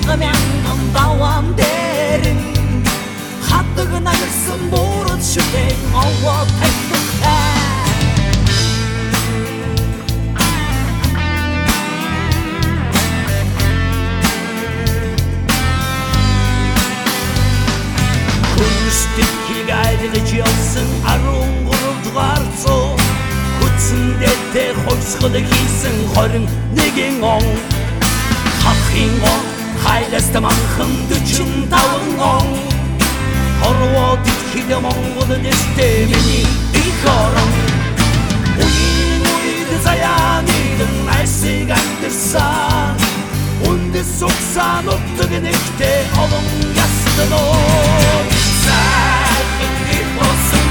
мянган даван дээрэн хатдаг нагарсан буурал шүтэн овоо тавьдагтай Хүнстэхийг айлгаж явсан 13 дугаар цуу Хүчсэндээ хойсгол хийсэн 21 он Хахын он хайлаас таманхан 45 он Хорвоо дэлхийд Монгол дэстэй миний их орон Үед заяаны айсыг амьдсан Үндэс суксан утдаг нэгтэй олон ястаноо Сайхан их болсон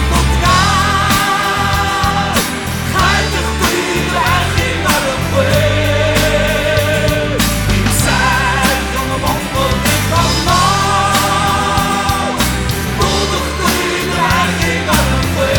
нутгаар Хайдах буйр ахын арахгүй Сайхан Монгол их орноо Будах буйр ахын арахгүй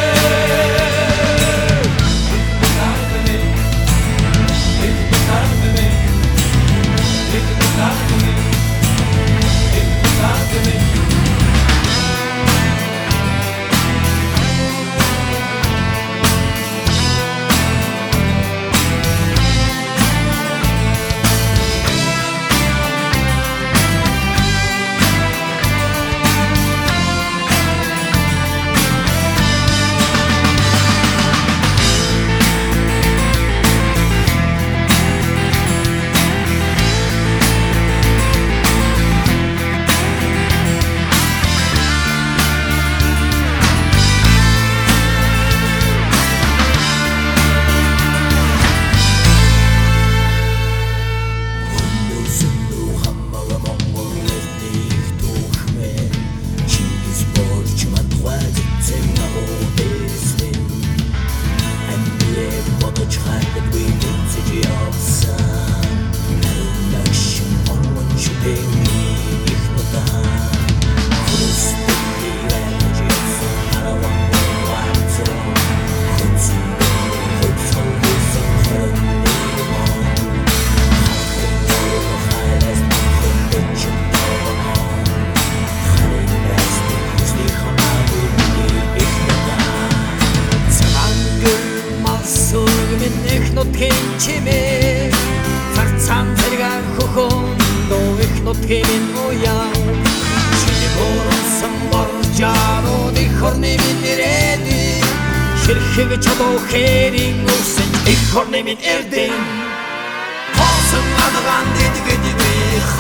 Чимээ царцаан зэрэг хөхөн их нутгийн уяа Чиний борсон боржаано их орны минь ирээдүй Хэрхэг чадуу хэрийн үсэн их орны минь эрдэн Хосон адгаан дэдгэдгүй